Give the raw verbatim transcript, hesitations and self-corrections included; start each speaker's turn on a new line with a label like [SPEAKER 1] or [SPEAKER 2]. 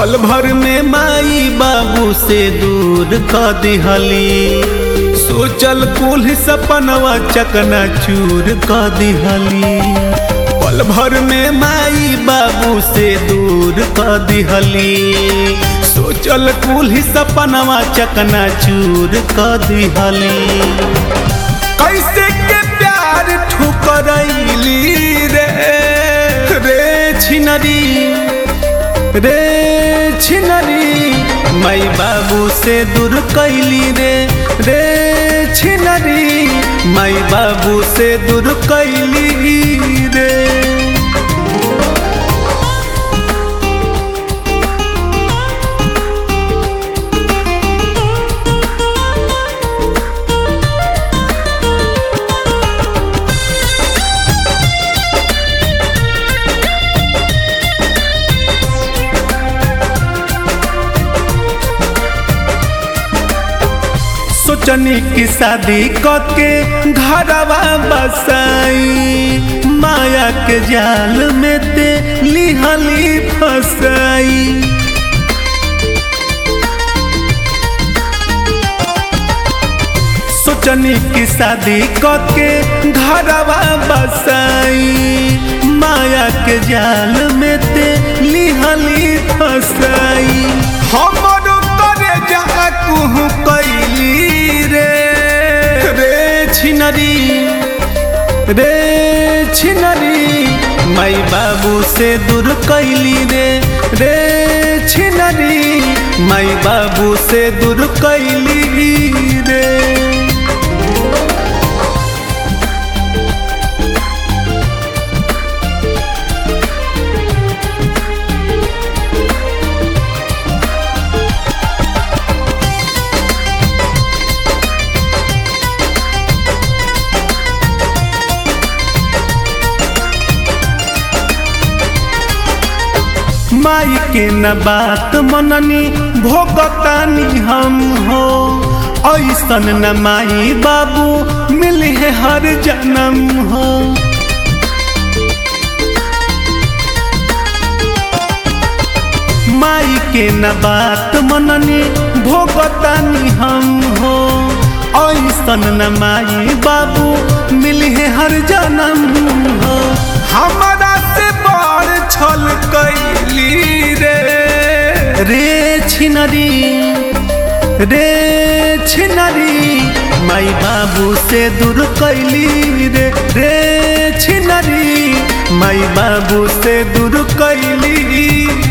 [SPEAKER 1] पल भर में माई बाबू से दूर क दिहली, सोचल कुल सपनवा चकना चूर क दिहली। पल भर में माई बाबू से दूर क दिहली, सोचल कुल सपनवा चकना चूर क दिहली। कैसे के प्यार ठुकरैली रे रे छिनरी रे छिनरी, माई बाबू से दूर कैली रे रे छिनरी, माई बाबू से दूर कैली रे। सोचनी की शादी करके घरवा बसाई, माया के जाल में ते लिहली फसाई। सोचनी की शादी करके घरवा बसाई, माया के जाल में ते लिहली फसाई। हमरो करे जा कुहू कैली रे रे छिनरी रे छिनरी, माई बाबू से दूर कैली रे रे छिनरी, माई बाबू से दूर कैली रे। माई के न बात मननी भोगतानी हम हो, ऐसन न माई बाबू मिले है हर जन्म हो। माई के न बात मननी भोगतानी हम हो, ऐसन न माई बाबू मिले है हर जन्म हो। हमारा से बड़ छल कैली रे रे छिनरी रे छिनरी, माई बाबू से दूर कैली रे रे छिनरी, माई बाबू से दूर कैली।